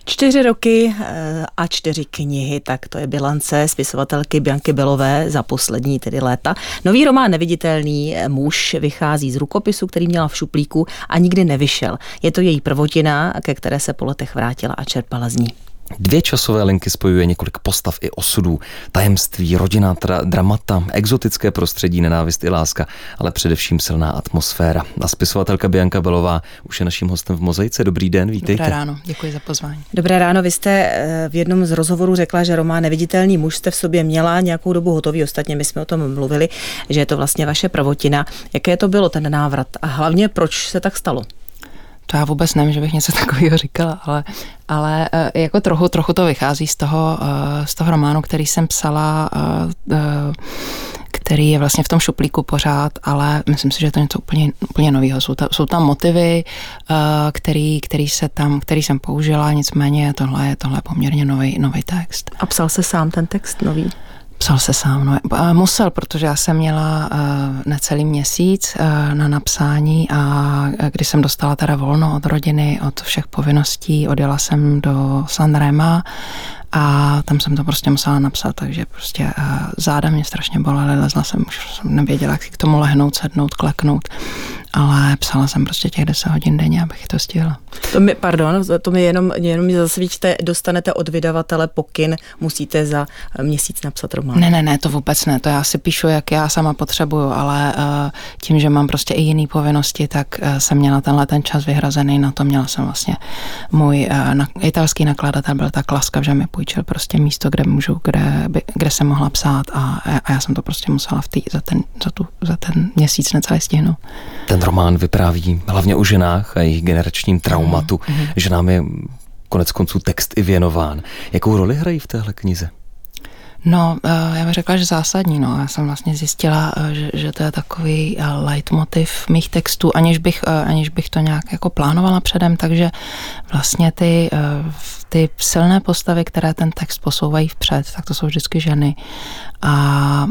4 roky a 4 knihy, tak to je bilance spisovatelky Bianky Bellové za poslední tedy léta. Nový román Neviditelný muž vychází z rukopisu, který měla v šuplíku a nikdy nevyšel. Je to její prvotina, ke které se po letech vrátila a čerpala z ní. 2 časové linky spojuje několik postav i osudů, tajemství, rodinná dramata, exotické prostředí, nenávist i láska, ale především silná atmosféra. A spisovatelka Bianka Bellová už je naším hostem v Mozaice. Dobrý den, vítejte. Dobré ráno, děkuji za pozvání. Dobré ráno, vy jste v jednom z rozhovorů řekla, že román Neviditelný muž jste v sobě měla nějakou dobu hotový, ostatně my jsme o tom mluvili, že je to vlastně vaše prvotina. Jaké to bylo ten návrat a hlavně proč se tak stalo? To já vůbec nevím, že bych něco takového říkala, ale jako trochu to vychází z toho románu, který jsem psala, který je vlastně v tom šuplíku pořád, ale myslím si, že je to něco úplně nového. Jsou tam motivy, který jsem použila, nicméně tohle je poměrně nový text. A psal se sám ten text nový? Psal se sám, no. Musel, protože já jsem měla necelý měsíc na napsání a když jsem dostala teda volno od rodiny, od všech povinností, odjela jsem do Sanrema a tam jsem to prostě musela napsat, takže prostě záda mě strašně bolely, lezla jsem, už jsem nevěděla, jak k tomu lehnout, sednout, kleknout, ale psala jsem prostě těch 10 hodin denně, abych to stihla. To mi jenom zasvíčte, dostanete od vydavatele pokyn, musíte za měsíc napsat román. Ne, to vůbec ne, to já si píšu, jak já sama potřebuju, ale tím, že mám prostě i jiný povinnosti, tak jsem měla ten čas vyhrazený, na to měla jsem vlastně můj italský nakladatel byl tak laskav, že mi půjčil prostě místo, kde jsem mohla psát a já jsem to prostě musela za ten měsíc necelý stihnout. Ten román vypráví hlavně o ženách a jejich generačním traumatu. Ženám je konec konců text i věnován. Jakou roli hrají v téhle knize? No, já bych řekla, že zásadní. No. Já jsem vlastně zjistila, že to je takový leitmotiv mých textů, aniž bych to nějak jako plánovala předem, takže vlastně ty silné postavy, které ten text posouvají vpřed, tak to jsou vždycky ženy. A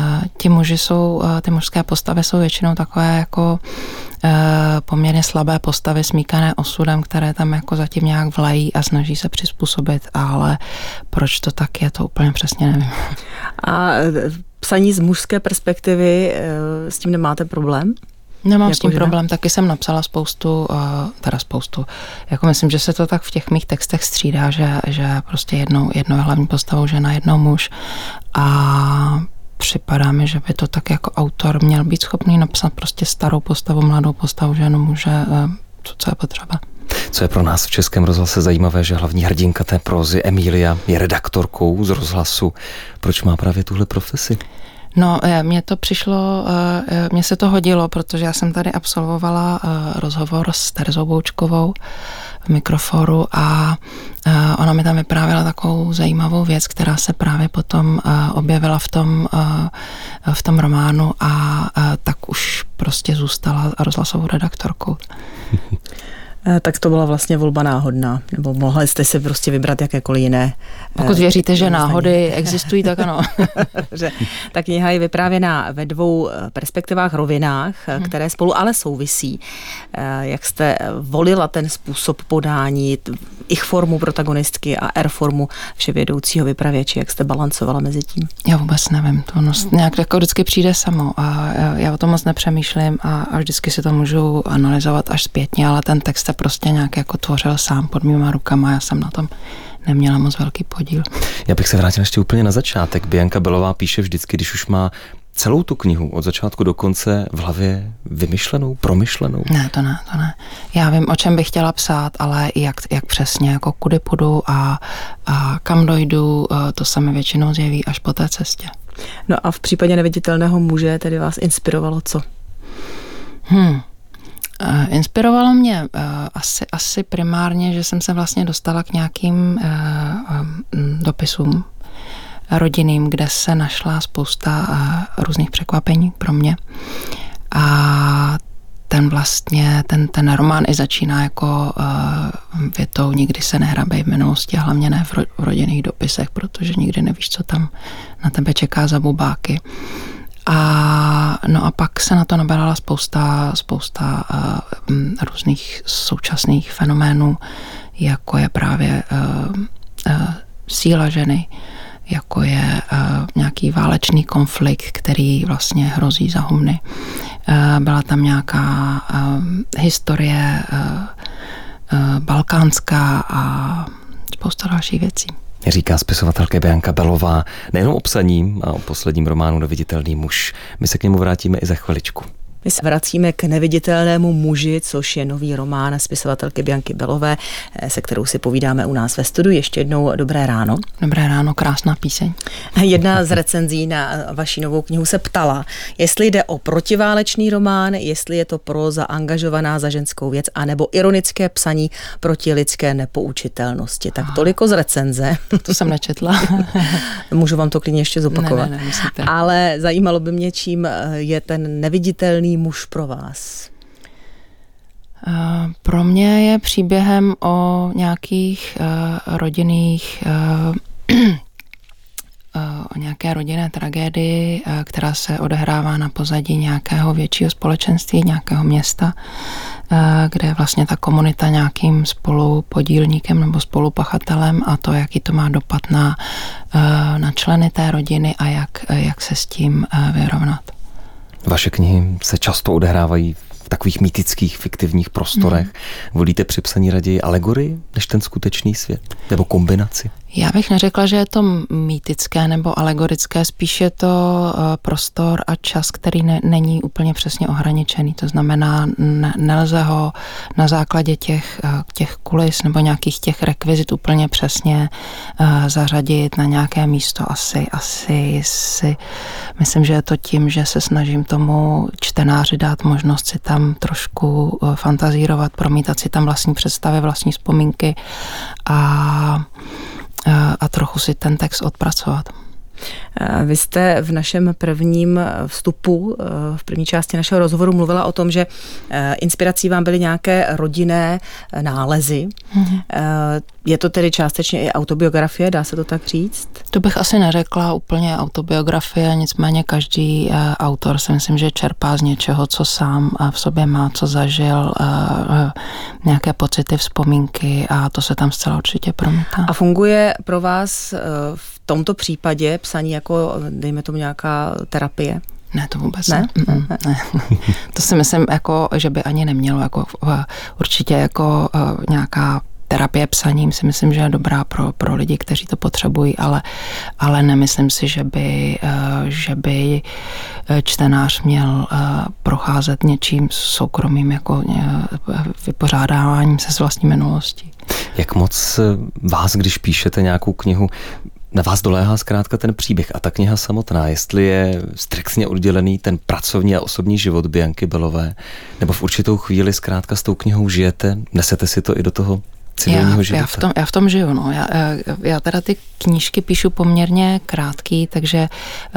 ty mužské postavy jsou většinou takové jako poměrně slabé postavy smíkané osudem, které tam jako zatím nějak vlají a snaží se přizpůsobit, ale proč to tak je, to úplně přesně nevím. A psaní z mužské perspektivy, s tím nemáte problém? Nemám s tím problém, taky jsem napsala spoustu, jako myslím, že se to tak v těch mých textech střídá, že prostě jednou je hlavní postavou žena, jednou muž a připadá mi, že by to tak jako autor měl být schopný napsat prostě starou postavu, mladou postavu, ženu, muže, co je potřeba. Co je pro nás v Českém rozhlase zajímavé, že hlavní hrdinka té prózy Emilia je redaktorkou z rozhlasu. Proč má právě tuhle profesi? No, mně se to hodilo, protože já jsem tady absolvovala rozhovor s Terzou Boučkovou v Mikroforu a ona mi tam vyprávěla takovou zajímavou věc, která se právě potom objevila v tom románu a tak už prostě zůstala rozhlasovou redaktorkou. Tak to byla vlastně volba náhodná, nebo mohli jste si prostě vybrat jakékoliv jiné. Pokud věříte, že náhody existují, tak ano. Ta kniha je vyprávěná ve 2 perspektivách, rovinách, které spolu ale souvisí. Jak jste volila ten způsob podání, ich formu protagonistky a R-formu vševědoucího vypravěče, jak jste balancovala mezi tím? Já vůbec nevím, to nějak jako vždycky přijde samo a já o tom moc nepřemýšlím a vždycky si to můžu analyzovat až zpětně, ale ten text se prostě nějak jako tvořil sám pod mýma rukama, já jsem na tom neměla moc velký podíl. Já bych se vrátil ještě úplně na začátek. Bianka Bellová píše vždycky, když už má celou tu knihu od začátku do konce v hlavě vymyšlenou, promyšlenou? Ne, to ne. Já vím, o čem bych chtěla psát, ale jak přesně, jako kudy půjdu a kam dojdu, to se mi většinou zjeví až po té cestě. No a v případě Neviditelného muže tedy vás inspirovalo co? Inspirovalo mě asi primárně, že jsem se vlastně dostala k nějakým dopisům rodinným, kde se našla spousta různých překvapení pro mě. A ten román i začíná jako větou nikdy se nehrabej v minulosti a hlavně ne v rodinných dopisech, protože nikdy nevíš, co tam na tebe čeká za bubáky. A pak se na to nabrala spousta různých současných fenoménů, jako je právě síla ženy, jako je nějaký válečný konflikt, který vlastně hrozí za humny. Byla tam nějaká historie balkánská a spousta dalších věcí. Říká spisovatelka Bianca Belová nejenom o psaním a o posledním románu Neviditelný muž. My se k němu vrátíme i za chviličku. My se vracíme k Neviditelnému muži, což je nový román spisovatelky Bianky Belové, se kterou si povídáme u nás ve studiu. Ještě jednou dobré ráno. Dobré ráno, krásná píseň. Jedna z recenzí na vaši novou knihu se ptala, jestli jde o protiválečný román, jestli je to próza angažovaná za ženskou věc, anebo ironické psaní proti lidské nepoučitelnosti. Tak toliko z recenze. To jsem nečetla. Můžu vám to klidně ještě zopakovat. Ne, ale zajímalo by mě, čím je ten neviditelný muž pro vás. Pro mě je příběhem o nějakých rodinných o nějaké rodinné tragédii, která se odehrává na pozadí nějakého většího společenství, nějakého města, kde je vlastně ta komunita nějakým spolupodílníkem nebo spolupachatelem a to, jaký to má dopad na členy té rodiny a jak se s tím vyrovnat. Vaše knihy se často odehrávají v takových mýtických, fiktivních prostorech. Volíte při psaní raději alegorii než ten skutečný svět? Nebo kombinaci? Já bych neřekla, že je to mýtické nebo alegorické, spíš je to prostor a čas, který není úplně přesně ohraničený. To znamená, nelze ho na základě těch kulis nebo nějakých těch rekvizit úplně přesně zařadit na nějaké místo. Asi si myslím, že je to tím, že se snažím tomu čtenáři dát možnost si tam trošku fantazírovat, promítat si tam vlastní představy, vlastní vzpomínky a trochu si ten text odpracovat. Vy jste v našem prvním vstupu, v první části našeho rozhovoru mluvila o tom, že inspirací vám byly nějaké rodinné nálezy. Je to tedy částečně i autobiografie, dá se to tak říct? To bych asi neřekla úplně autobiografie, nicméně každý autor si myslím, že čerpá z něčeho, co sám v sobě má, co zažil, nějaké pocity, vzpomínky a to se tam zcela určitě promítá. A funguje pro vás v tomto případě psaní jako, dejme tomu, nějaká terapie? Ne, to vůbec ne. Ne. To si myslím, jako, že by ani nemělo. Jako, určitě jako nějaká terapie psaním si myslím, že je dobrá pro lidi, kteří to potřebují, ale nemyslím si, že by čtenář měl procházet něčím soukromým, jako vypořádáváním se s vlastní minulostí. Jak moc vás, když píšete nějakou knihu, na vás doléhá zkrátka ten příběh a ta kniha samotná, jestli je striktně oddělený ten pracovní a osobní život Bianky Belové, nebo v určitou chvíli zkrátka s tou knihou žijete, nesete si to i do toho civilního života? Já v tom žiju, no. Já teda ty knížky píšu poměrně krátký, takže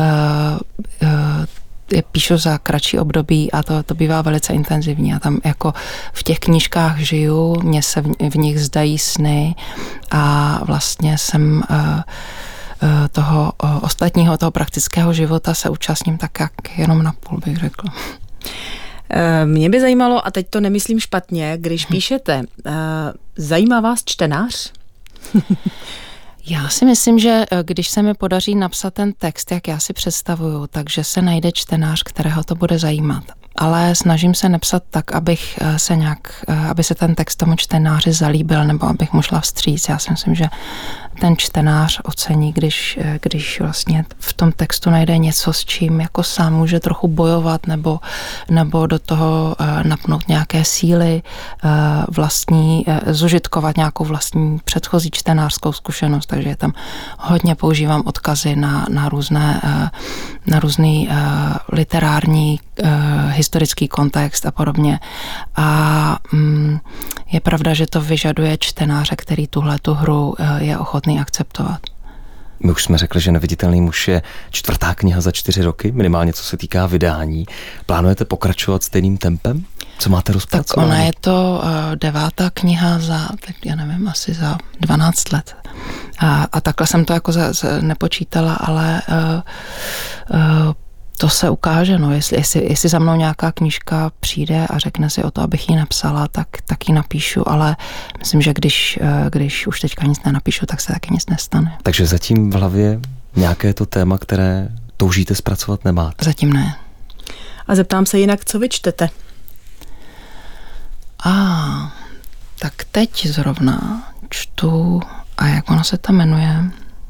je píšu za kratší období a to bývá velice intenzivní. A tam jako v těch knížkách žiju, mně se v nich zdají sny a vlastně jsem toho ostatního, toho praktického života se účastním tak jak jenom na půl, bych řekla. Mě by zajímalo, a teď to nemyslím špatně, když píšete, zajímá vás čtenář? Já si myslím, že když se mi podaří napsat ten text, jak já si představuju, takže se najde čtenář, kterého to bude zajímat. Ale snažím se nepsat tak, aby se ten text tomu čtenáři zalíbil, nebo abych mu šla vstříc. Já si myslím, že ten čtenář ocení, když vlastně v tom textu najde něco, s čím jako sám může trochu bojovat, nebo do toho napnout nějaké síly vlastní, zužitkovat nějakou vlastní předchozí čtenářskou zkušenost. Takže tam hodně používám odkazy na různý literární historický kontext a podobně. A je pravda, že to vyžaduje čtenáře, který tuhletu hru je ochotný akceptovat. My už jsme řekli, že Neviditelný muž je 4. kniha za 4 roky, minimálně co se týká vydání. Plánujete pokračovat stejným tempem? Co máte rozpracované? Tak ona je to 9. kniha asi za 12 let. A takhle jsem to jako nepočítala, ale To se ukáže, no, jestli za mnou nějaká knížka přijde a řekne si o to, abych ji napsala, tak ji napíšu, ale myslím, že když už teďka nic nenapíšu, tak se taky nic nestane. Takže zatím v hlavě nějaké to téma, které toužíte zpracovat, nemáte? Zatím ne. A zeptám se jinak, co vy čtete? Tak teď zrovna čtu, a jak ono se to jmenuje,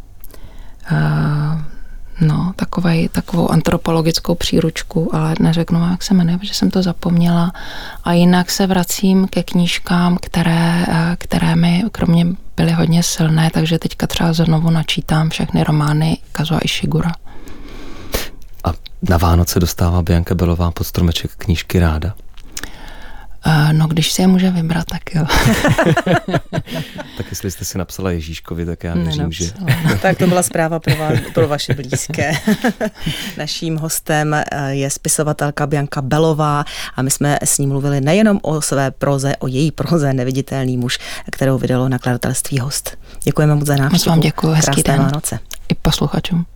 takovou antropologickou příručku, ale neřeknu vám, jak se jmenuje, protože jsem to zapomněla. A jinak se vracím ke knížkám, které mi kromě byly hodně silné, takže teďka třeba znovu načítám všechny romány Kazuo Ishigura. A na Vánoce dostává Bianka Belová pod stromeček knížky ráda? No, když si je může vybrat, tak jo. Tak jestli jste si napsala Ježíškovi, tak já věřím, že... Tak to byla zpráva pro vaše blízké. Naším hostem je spisovatelka Bianka Belová a my jsme s ní mluvili nejenom o své proze, o její proze Neviditelný muž, kterou vydalo nakladatelství Host. Děkujeme moc za návštěvu. Moc vám děkuji, hezký den. Vánoce. I posluchačům.